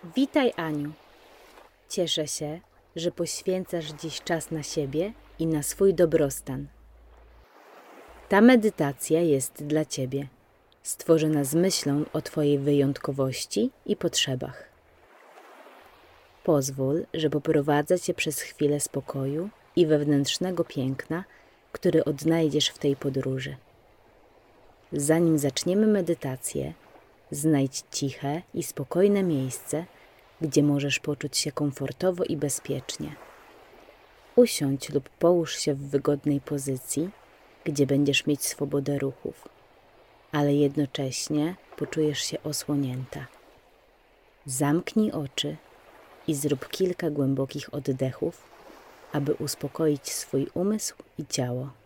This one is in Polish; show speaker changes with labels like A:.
A: Witaj, Aniu. Cieszę się, że poświęcasz dziś czas na siebie i na swój dobrostan. Ta medytacja jest dla Ciebie, stworzona z myślą o Twojej wyjątkowości i potrzebach. Pozwól, że poprowadzę Cię przez chwilę spokoju i wewnętrznego piękna, który odnajdziesz w tej podróży. Zanim zaczniemy medytację, znajdź ciche i spokojne miejsce, gdzie możesz poczuć się komfortowo i bezpiecznie. Usiądź lub połóż się w wygodnej pozycji, gdzie będziesz mieć swobodę ruchów, ale jednocześnie poczujesz się osłonięta. Zamknij oczy i zrób kilka głębokich oddechów, aby uspokoić swój umysł i ciało.